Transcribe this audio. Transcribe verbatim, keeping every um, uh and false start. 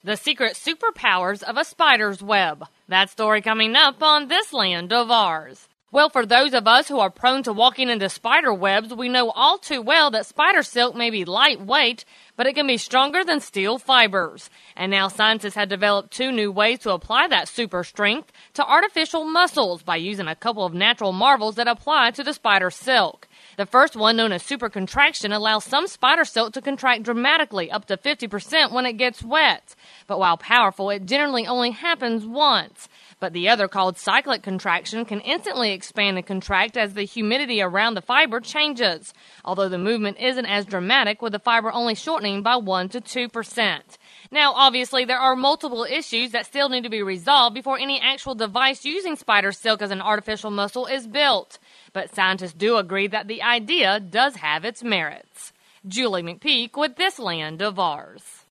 The secret superpowers of a spider's web. That story coming up on This Land of Ours. Well, for those of us who are prone to walking into spider webs, we know all too well that spider silk may be lightweight, but it can be stronger than steel fibers. And now scientists have developed two new ways to apply that super strength to artificial muscles by using a couple of natural marvels that apply to the spider silk. The first one, known as supercontraction, allows some spider silk to contract dramatically, up to fifty percent when it gets wet. But while powerful, it generally only happens once. But the other, called cyclic contraction, can instantly expand and contract as the humidity around the fiber changes, although the movement isn't as dramatic, with the fiber only shortening by one to two percent. Now, obviously, there are multiple issues that still need to be resolved before any actual device using spider silk as an artificial muscle is built. But scientists do agree that the idea does have its merits. Julie McPeak with This Land of Ours.